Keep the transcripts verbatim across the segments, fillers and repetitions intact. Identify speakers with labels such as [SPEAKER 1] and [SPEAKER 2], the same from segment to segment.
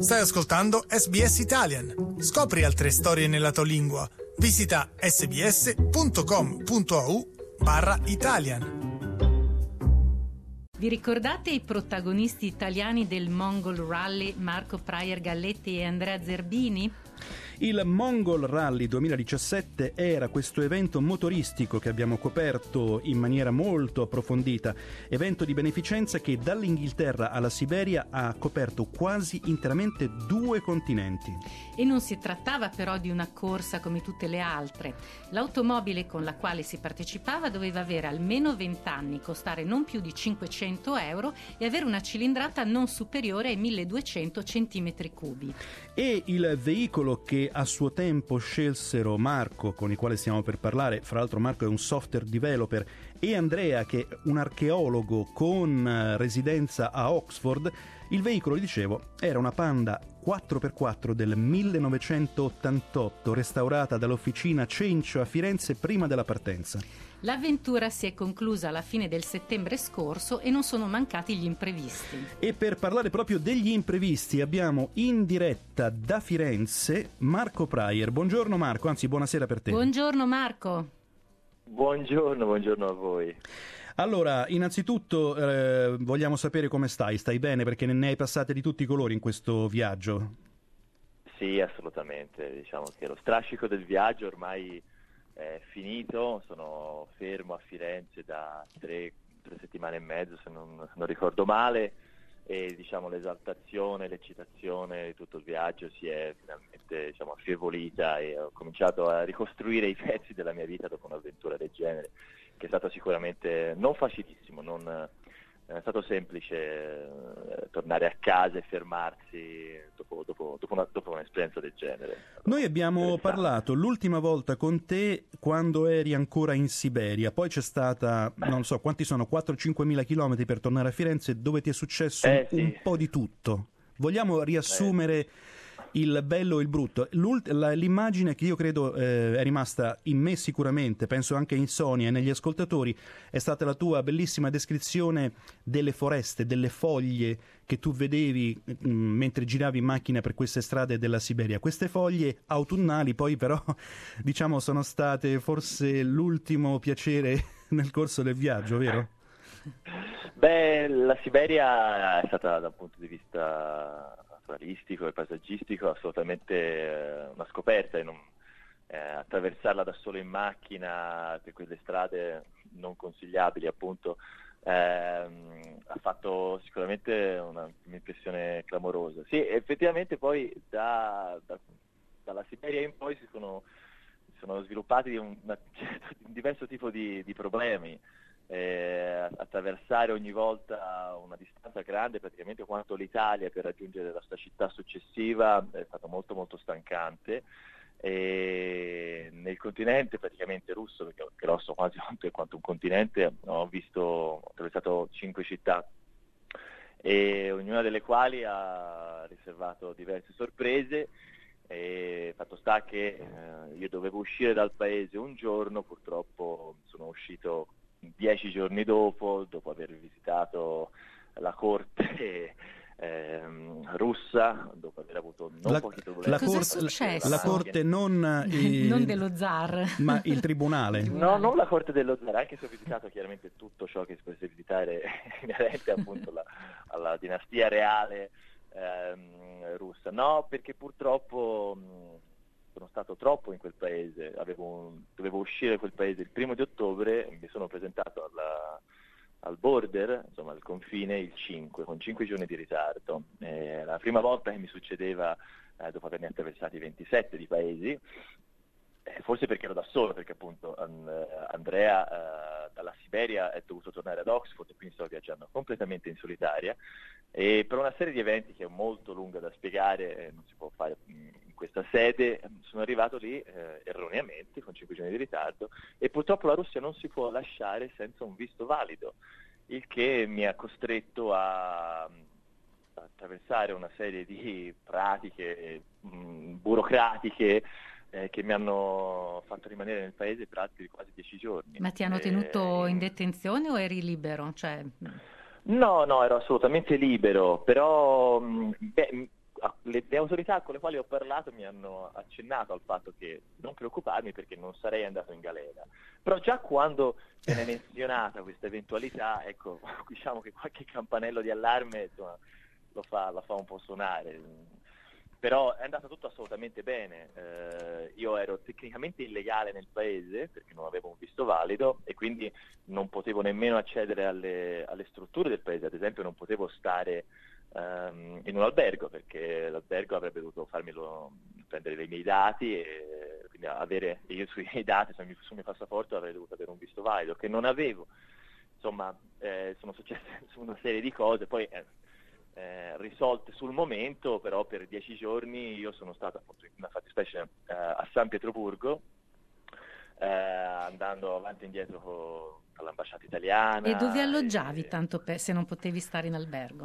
[SPEAKER 1] Stai ascoltando S B S Italian. Scopri altre storie nella tua lingua. Visita sbs.com.au barra Italian.
[SPEAKER 2] Vi ricordate i protagonisti italiani del Mongol Rally, Marco Prayer Galletti e Andrea Zerbini?
[SPEAKER 3] Il Mongol Rally duemiladiciassette era questo evento motoristico che abbiamo coperto in maniera molto approfondita, evento di beneficenza che dall'Inghilterra alla Siberia ha coperto quasi interamente due continenti.
[SPEAKER 2] E non si trattava però di una corsa come tutte le altre. L'automobile con la quale si partecipava doveva avere almeno venti anni, costare non più di cinquecento euro e avere una cilindrata non superiore ai milleduecento centimetri cubi.
[SPEAKER 3] E il veicolo che a suo tempo scelsero Marco, con il quale stiamo per parlare, fra l'altro Marco è un software developer, e Andrea, che è un archeologo con residenza a Oxford, il veicolo, dicevo, era una Panda quattro per quattro del millenovecentottantotto, restaurata dall'officina Cencio a Firenze prima della partenza.
[SPEAKER 2] L'avventura si è conclusa alla fine del settembre scorso e non sono mancati gli imprevisti.
[SPEAKER 3] E per parlare proprio degli imprevisti abbiamo in diretta da Firenze Marco Prayer. Buongiorno Marco, anzi buonasera per te.
[SPEAKER 2] Buongiorno Marco.
[SPEAKER 4] Buongiorno, buongiorno a voi.
[SPEAKER 3] Allora, innanzitutto eh, vogliamo sapere come stai, stai bene, perché ne hai passate di tutti i colori in questo viaggio?
[SPEAKER 4] Sì, assolutamente, diciamo che lo strascico del viaggio ormai è finito, sono fermo a Firenze da tre, tre settimane e mezzo se non, se non ricordo male, e diciamo l'esaltazione, l'eccitazione di tutto il viaggio si è finalmente diciamo affievolita e ho cominciato a ricostruire i pezzi della mia vita dopo un'avventura del genere, che è stato sicuramente non facilissimo, non è stato semplice eh, tornare a casa e fermarsi dopo, dopo, dopo, una, dopo un'esperienza del genere.
[SPEAKER 3] Noi abbiamo parlato l'ultima volta con te quando eri ancora in Siberia, poi c'è stata, non so, quanti sono, quattro cinque mila chilometri per tornare a Firenze, dove ti è successo
[SPEAKER 4] eh,
[SPEAKER 3] un,
[SPEAKER 4] sì.
[SPEAKER 3] un po' di tutto. Vogliamo riassumere
[SPEAKER 4] Eh.
[SPEAKER 3] il bello e il brutto? L'ult- la, l'immagine che io credo eh, è rimasta in me sicuramente, penso anche in Sonia e negli ascoltatori, è stata la tua bellissima descrizione delle foreste, delle foglie che tu vedevi mh, mentre giravi in macchina per queste strade della Siberia. Queste foglie autunnali poi però diciamo sono state forse l'ultimo piacere nel corso del viaggio, vero?
[SPEAKER 4] Beh, la Siberia è stata da un punto di vista naturalistico e paesaggistico assolutamente eh, una scoperta, e non, eh, attraversarla da solo in macchina per quelle strade non consigliabili appunto ehm, ha fatto sicuramente una, un'impressione clamorosa. Sì, effettivamente poi da, da, dalla Siberia in poi si sono, si sono sviluppati un, una, un diverso tipo di, di problemi. Eh, attraversare ogni volta una distanza grande, praticamente quanto l'Italia, per raggiungere la sua città successiva è stato molto molto stancante. E nel continente praticamente russo, perché è grosso quasi quanto, quanto un continente, ho visto, ho attraversato cinque città, e ognuna delle quali ha riservato diverse sorprese. E fatto sta che eh, io dovevo uscire dal paese un giorno, purtroppo sono uscito dieci giorni dopo, dopo aver visitato la corte ehm, russa, dopo aver avuto non
[SPEAKER 3] la,
[SPEAKER 4] pochi problemi.
[SPEAKER 3] La,
[SPEAKER 2] Cosa
[SPEAKER 3] cor-
[SPEAKER 2] è successo?
[SPEAKER 3] La corte non, il,
[SPEAKER 2] non dello zar,
[SPEAKER 3] ma il tribunale.
[SPEAKER 4] No, non la corte dello zar, anche se ho visitato chiaramente tutto ciò che si potesse visitare inerente appunto la, alla dinastia reale ehm, russa. No, perché purtroppo mh, sono stato troppo in quel paese, avevo un, dovevo uscire da quel paese il primo di ottobre, mi sono presentato alla, al border, insomma al confine, il cinque, con cinque giorni di ritardo. Eh, la prima volta che mi succedeva eh, dopo averne attraversati ventisette di paesi, eh, forse perché ero da solo, perché appunto an, Andrea eh, dalla Siberia è dovuto tornare ad Oxford e quindi sto viaggiando completamente in solitaria, e per una serie di eventi che è molto lunga da spiegare, eh, non si può fare in questa sede, sono arrivato lì eh, erroneamente con cinque giorni di ritardo, e purtroppo la Russia non si può lasciare senza un visto valido, il che mi ha costretto a, a attraversare una serie di pratiche mh, burocratiche eh, che mi hanno fatto rimanere nel paese per altri quasi dieci giorni.
[SPEAKER 2] Ma ti hanno tenuto eh, in detenzione o eri libero? Cioè...
[SPEAKER 4] No, no, ero assolutamente libero, però beh, le, le autorità con le quali ho parlato mi hanno accennato al fatto che non preoccuparmi perché non sarei andato in galera. Però già quando viene menzionata questa eventualità, ecco, diciamo che qualche campanello di allarme insomma, lo fa, la fa un po' suonare. Però è andato tutto assolutamente bene. Eh, io ero tecnicamente illegale nel paese perché non avevo un visto valido e quindi non potevo nemmeno accedere alle, alle strutture del paese. Ad esempio non potevo stare um, in un albergo perché l'albergo avrebbe dovuto farmelo prendere dei miei dati e quindi avere io sui miei dati, sul mio, sul mio passaporto avrei dovuto avere un visto valido che non avevo. Insomma, eh, sono successe una serie di cose, poi eh, Eh, risolte sul momento, però per dieci giorni io sono stato appunto in una fattispecie eh, a San Pietroburgo, eh, andando avanti e indietro con, all'ambasciata italiana.
[SPEAKER 2] E dove alloggiavi,
[SPEAKER 4] e...
[SPEAKER 2] tanto per, se non potevi stare in albergo?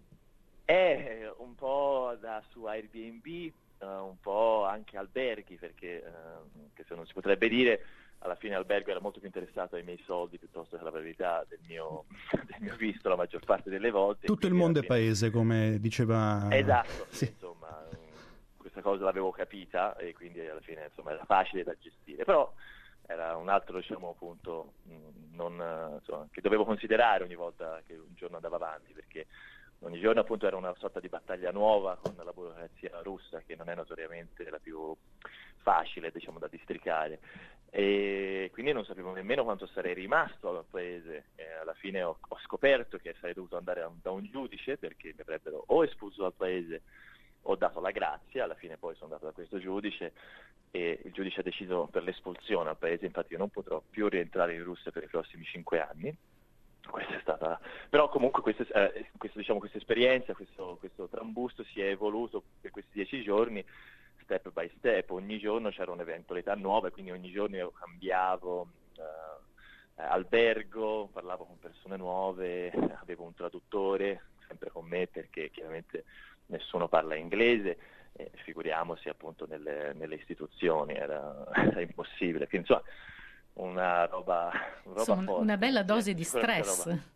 [SPEAKER 4] Eh, un po' da su Airbnb, eh, un po' anche alberghi, perché eh, che se non si potrebbe dire, alla fine albergo era molto più interessato ai miei soldi piuttosto che alla verità del mio, del mio visto la maggior parte delle volte.
[SPEAKER 3] Tutto il mondo è paese, come diceva...
[SPEAKER 4] Esatto,
[SPEAKER 3] sì.
[SPEAKER 4] Insomma, questa cosa l'avevo capita e quindi alla fine insomma era facile da gestire, però era un altro diciamo punto non, insomma, che dovevo considerare ogni volta che un giorno andavo avanti, perché ogni giorno appunto era una sorta di battaglia nuova con la burocrazia russa che non è notoriamente la più facile diciamo da districare e quindi non sapevo nemmeno quanto sarei rimasto al paese e alla fine ho, ho scoperto che sarei dovuto andare a, da un giudice perché mi avrebbero o espulso dal paese o dato la grazia. Alla fine poi sono andato da questo giudice e il giudice ha deciso per l'espulsione al paese, infatti io non potrò più rientrare in Russia per i prossimi cinque anni. Questa è stata, però comunque questa, eh, questo, diciamo, questa esperienza, questo, questo trambusto si è evoluto per questi dieci giorni, step by step, ogni giorno c'era un'eventualità nuova e quindi ogni giorno io cambiavo eh, albergo, parlavo con persone nuove, avevo un traduttore sempre con me perché chiaramente nessuno parla inglese, eh, figuriamoci appunto nelle, nelle istituzioni, era, era impossibile, quindi insomma una roba, roba
[SPEAKER 2] Insomma,
[SPEAKER 4] forte,
[SPEAKER 2] una bella dose
[SPEAKER 4] eh,
[SPEAKER 2] di
[SPEAKER 4] sicuramente
[SPEAKER 2] stress.
[SPEAKER 4] roba.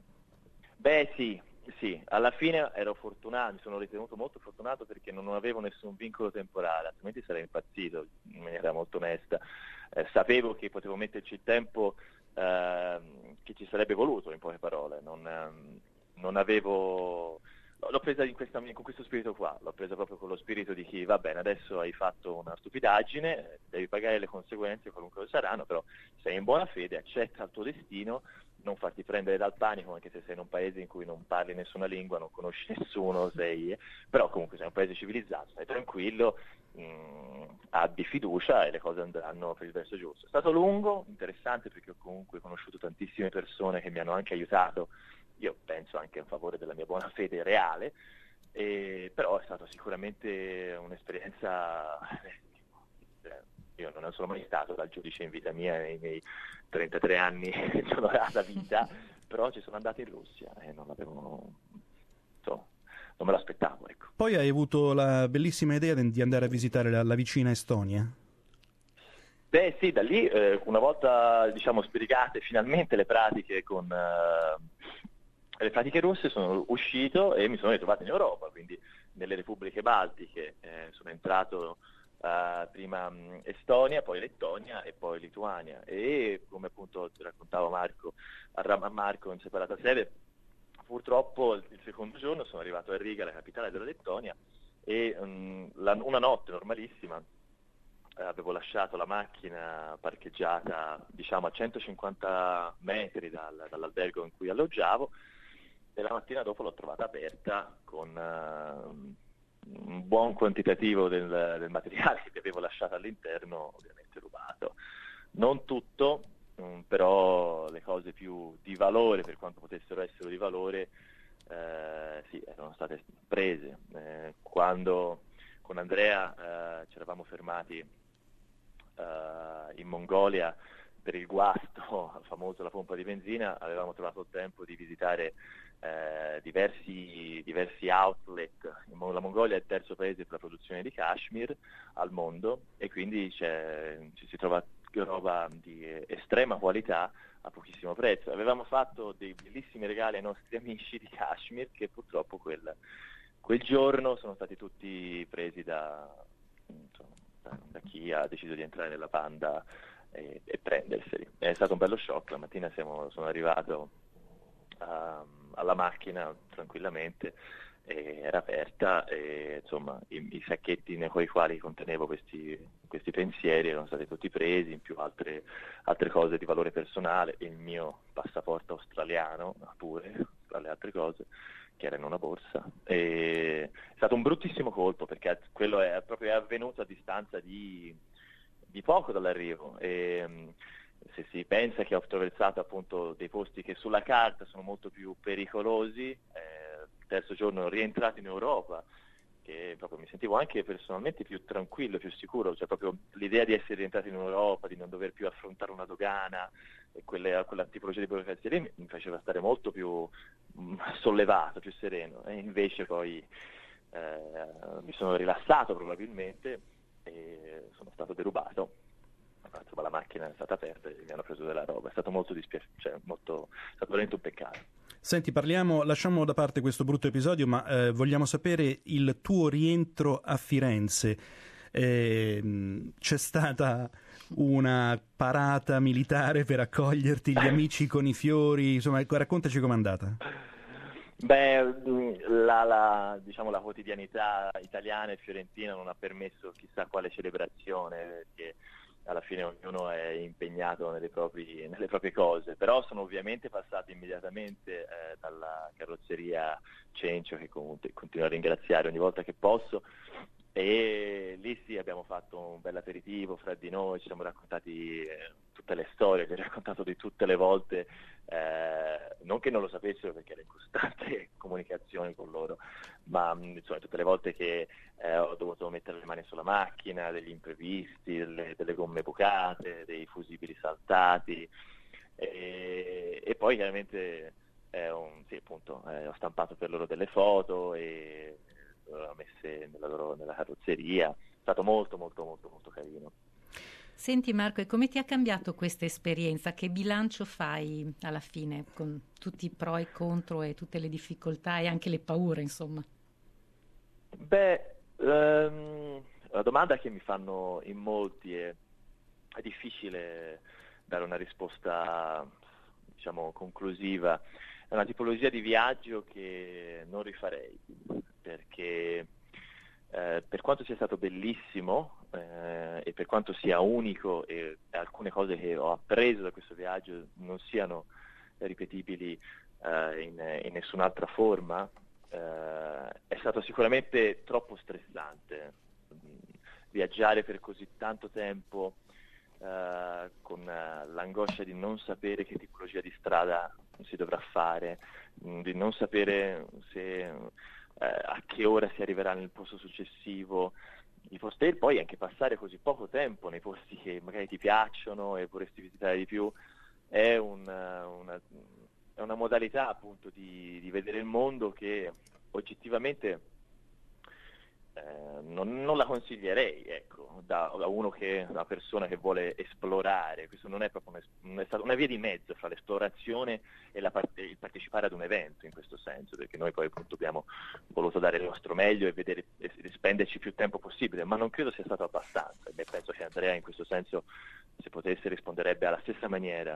[SPEAKER 4] Beh sì, sì, alla fine ero fortunato, mi sono ritenuto molto fortunato perché non avevo nessun vincolo temporale, altrimenti sarei impazzito in maniera molto onesta. Eh, sapevo che potevo metterci il tempo eh, che ci sarebbe voluto, in poche parole, non, ehm, non avevo... L'ho presa in questa, con questo spirito qua, l'ho presa proprio con lo spirito di chi va bene, adesso hai fatto una stupidaggine, devi pagare le conseguenze qualunque saranno, però sei in buona fede, accetta il tuo destino, non farti prendere dal panico anche se sei in un paese in cui non parli nessuna lingua, non conosci nessuno, sei, però comunque sei un paese civilizzato, stai tranquillo, mh, abbi fiducia e le cose andranno per il verso giusto. È stato lungo, interessante perché ho comunque conosciuto tantissime persone che mi hanno anche aiutato, io penso anche in favore della mia buona fede reale, e, però è stata sicuramente un'esperienza, eh, io non sono mai stato dal giudice in vita mia nei miei trentatré anni che sono data vita, però ci sono andato in Russia e non l'avevo, insomma, non me l'aspettavo, ecco.
[SPEAKER 3] Poi hai avuto la bellissima idea di andare a visitare la, la vicina Estonia?
[SPEAKER 4] Beh sì, da lì eh, una volta diciamo sbrigate finalmente le pratiche con... Eh, le pratiche russe sono uscito e mi sono ritrovato in Europa, quindi nelle repubbliche baltiche, eh, sono entrato uh, prima mh, Estonia, poi Lettonia e poi Lituania e come appunto ti raccontavo Marco, a Marco in separata sede, purtroppo il secondo giorno sono arrivato a Riga, la capitale della Lettonia e um, la, una notte normalissima eh, avevo lasciato la macchina parcheggiata diciamo a centocinquanta metri dal, dall'albergo in cui alloggiavo. E la mattina dopo l'ho trovata aperta con uh, un buon quantitativo del, del materiale che avevo lasciato all'interno, ovviamente rubato. Non tutto, um, però le cose più di valore, per quanto potessero essere di valore, eh, sì, erano state prese. Eh, quando con Andrea eh, ci eravamo fermati eh, in Mongolia per il guasto famoso la pompa di benzina, avevamo trovato il tempo di visitare Eh, diversi, diversi outlet. La Mongolia è il terzo paese per la produzione di cashmere al mondo e quindi c'è, ci si trova roba di estrema qualità a pochissimo prezzo. Avevamo fatto dei bellissimi regali ai nostri amici di cashmere che purtroppo quel, quel giorno sono stati tutti presi da, insomma, da, da chi ha deciso di entrare nella Panda e, e prenderseli. È stato un bello shock. La mattina siamo, sono arrivato a, alla macchina tranquillamente, e era aperta e insomma i, i sacchetti con i quali contenevo questi, questi pensieri erano stati tutti presi, in più altre, altre cose di valore personale, il mio passaporto australiano pure, tra le altre cose, che era in una borsa. E è stato un bruttissimo colpo, perché quello è proprio è avvenuto a distanza di, di poco dall'arrivo. E se si pensa che ho attraversato appunto dei posti che sulla carta sono molto più pericolosi, eh, il terzo giorno rientrato in Europa, che proprio mi sentivo anche personalmente più tranquillo, più sicuro, cioè proprio l'idea di essere rientrato in Europa, di non dover più affrontare una dogana e quelle, quella tipologia di burocrazia lì mi faceva stare molto più mh, sollevato, più sereno, e invece poi eh, mi sono rilassato probabilmente e sono stato derubato. Insomma, la macchina è stata aperta e mi hanno preso della roba. È stato molto dispiaciuto, cioè molto, è stato veramente un peccato.
[SPEAKER 3] Senti, parliamo, lasciamo da parte questo brutto episodio, ma eh, vogliamo sapere il tuo rientro a Firenze. Eh, c'è stata una parata militare per accoglierti, gli amici con i fiori, insomma, raccontaci com'è andata.
[SPEAKER 4] Beh, la, la, diciamo, la quotidianità italiana e fiorentina non ha permesso chissà quale celebrazione, perché alla fine ognuno è impegnato nelle, propri, nelle proprie cose, però sono ovviamente passati immediatamente eh, dalla carrozzeria Cencio, che comunque continuo a ringraziare ogni volta che posso, e lì sì abbiamo fatto un bel aperitivo fra di noi, ci siamo raccontati eh, tutte le storie, che ho raccontato di tutte le volte, eh, non che non lo sapessero perché ero in costante comunicazione con loro, ma insomma tutte le volte che eh, ho dovuto mettere le mani sulla macchina, degli imprevisti, delle, delle gomme bucate, dei fusibili saltati, e, e poi chiaramente eh, un, sì, appunto, eh, ho stampato per loro delle foto e le ho messe nella, loro, nella carrozzeria. È stato molto molto molto molto carino.
[SPEAKER 2] Senti Marco, e come ti ha cambiato questa esperienza? Che bilancio fai alla fine con tutti i pro e contro e tutte le difficoltà e anche le paure, insomma?
[SPEAKER 4] Beh, um, la domanda che mi fanno in molti è, è difficile dare una risposta, diciamo, conclusiva. È una tipologia di viaggio che non rifarei, perché eh, per quanto sia stato bellissimo eh, e per quanto sia unico e alcune cose che ho appreso da questo viaggio non siano ripetibili eh, in, in nessun'altra forma, eh, è stato sicuramente troppo stressante viaggiare per così tanto tempo eh, con uh, l'angoscia di non sapere che tipologia di strada si dovrà fare, di non sapere se eh, a che ora si arriverà nel posto successivo, i posti, e poi anche passare così poco tempo nei posti che magari ti piacciono e vorresti visitare di più è un, una, è una modalità appunto di, di vedere il mondo che oggettivamente Eh, non, non la consiglierei, ecco, da, da uno che una persona che vuole esplorare. Questo non è proprio una, è stata una via di mezzo fra l'esplorazione e la parte, il partecipare ad un evento, in questo senso, perché noi poi appunto abbiamo voluto dare il nostro meglio e vedere e spenderci più tempo possibile, ma non credo sia stato abbastanza. E penso che Andrea in questo senso, se potesse, risponderebbe alla stessa maniera.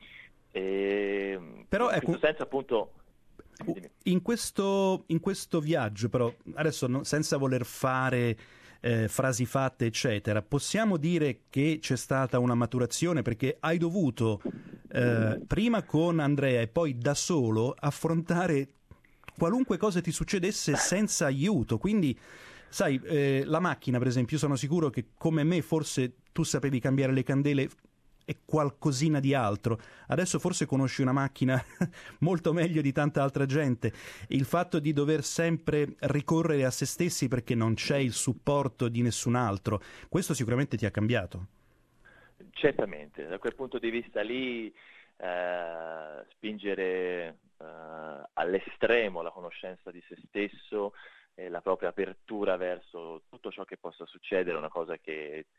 [SPEAKER 4] E,
[SPEAKER 3] però
[SPEAKER 4] in
[SPEAKER 3] ecco,
[SPEAKER 4] questo senso appunto
[SPEAKER 3] In questo, in questo viaggio, però, adesso no, senza voler fare eh, frasi fatte, eccetera, possiamo dire che c'è stata una maturazione, perché hai dovuto, eh, prima con Andrea e poi da solo, affrontare qualunque cosa ti succedesse senza aiuto. Quindi, sai, eh, la macchina, per esempio, io sono sicuro che come me forse tu sapevi cambiare le candele e qualcosina di altro. Adesso forse conosci una macchina molto meglio di tanta altra gente. Il fatto di dover sempre ricorrere a se stessi perché non c'è il supporto di nessun altro, questo sicuramente ti ha cambiato.
[SPEAKER 4] Certamente, da quel punto di vista lì eh, spingere eh, all'estremo la conoscenza di se stesso e la propria apertura verso tutto ciò che possa succedere è una cosa che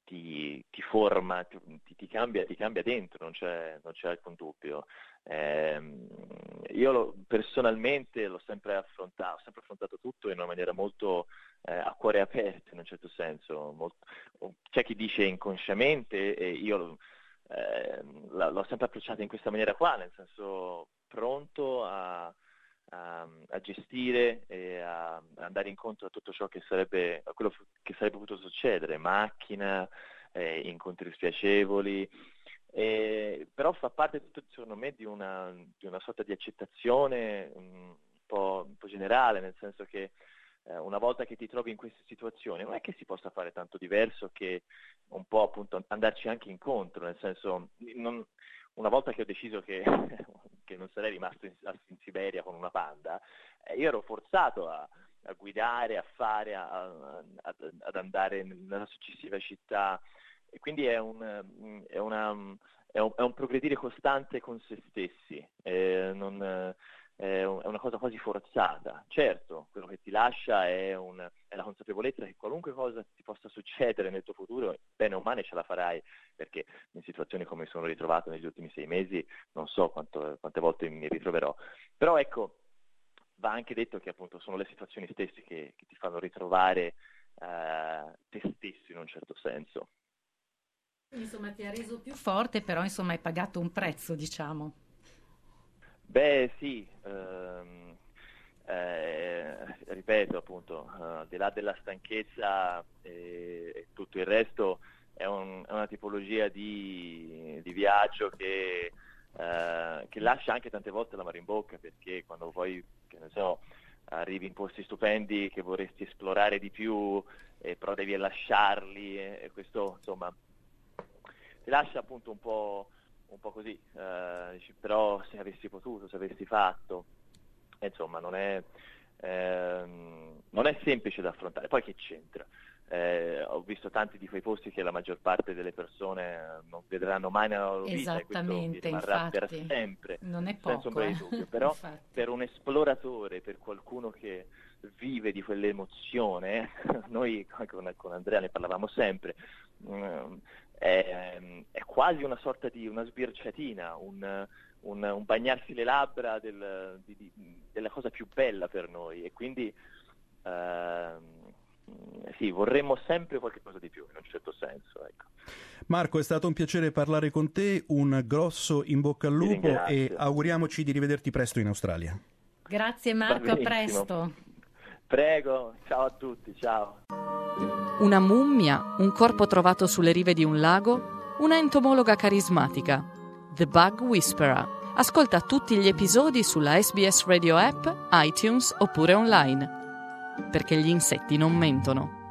[SPEAKER 4] ti, ti forma, ti, ti, cambia, ti cambia dentro, non c'è, non c'è alcun dubbio. Eh, io lo, personalmente l'ho sempre affrontato, ho sempre affrontato tutto in una maniera molto eh, a cuore aperto, in un certo senso. Molto, c'è chi dice inconsciamente, e io eh, l'ho sempre approcciata in questa maniera qua, nel senso pronto a, a, a gestire e a, a andare incontro a tutto ciò che sarebbe, a quello che sarebbe potuto succedere, macchina, eh, incontri spiacevoli. Eh, però fa parte tutto, secondo me, di una, di una sorta di accettazione un po', un po' generale, nel senso che eh, una volta che ti trovi in queste situazioni non è che si possa fare tanto diverso che un po' appunto andarci anche incontro, nel senso, non, una volta che ho deciso che, che non sarei rimasto in, in Siberia con una Panda, eh, io ero forzato a, a guidare, a fare, a, a, ad andare nella successiva città. E quindi è un, è, una, è, un, è un progredire costante con se stessi, eh, non, è una cosa quasi forzata. Certo, quello che ti lascia è, un, è la consapevolezza che qualunque cosa ti possa succedere nel tuo futuro, bene o male ce la farai, perché in situazioni come sono ritrovato negli ultimi sei mesi, non so quanto, quante volte mi ritroverò. Però ecco, va anche detto che appunto sono le situazioni stesse che, che ti fanno ritrovare eh, te stesso in un certo senso.
[SPEAKER 2] Insomma, ti ha reso più forte, però insomma hai pagato un prezzo, diciamo.
[SPEAKER 4] Beh, sì, ehm, eh, ripeto appunto, uh, al di là della stanchezza e, e tutto il resto, è, un, è una tipologia di, di viaggio che, uh, che lascia anche tante volte l'amaro in bocca, perché quando poi, che ne so, arrivi in posti stupendi che vorresti esplorare di più, eh, però devi lasciarli, e, e questo insomma ti lascia appunto un po', un po' così, eh, però se avessi potuto, se avessi fatto, eh, insomma non è, ehm, non è semplice da affrontare. Poi che c'entra? Eh, ho visto tanti di quei posti che la maggior parte delle persone non vedranno mai nella loro vita, e questo mi rimarrà per sempre,
[SPEAKER 2] non è poco,
[SPEAKER 4] senza ombra di dubbio. Però
[SPEAKER 2] infatti,
[SPEAKER 4] per un esploratore, per qualcuno che vive di quell'emozione, noi con, con Andrea ne parlavamo sempre, um, È, è quasi una sorta di una sbirciatina, un, un, un bagnarsi le labbra del, di, di, della cosa più bella per noi, e quindi eh, sì, vorremmo sempre qualche cosa di più in un certo senso, ecco.
[SPEAKER 3] Marco, è stato un piacere parlare con te, un grosso in bocca al lupo e auguriamoci di rivederti presto in Australia.
[SPEAKER 2] Grazie Marco, a presto.
[SPEAKER 4] Prego, ciao a tutti, ciao.
[SPEAKER 5] Una mummia, un corpo trovato sulle rive di un lago, una entomologa carismatica. The Bug Whisperer. Ascolta tutti gli episodi sulla S B S Radio App, iTunes oppure online. Perché gli insetti non mentono.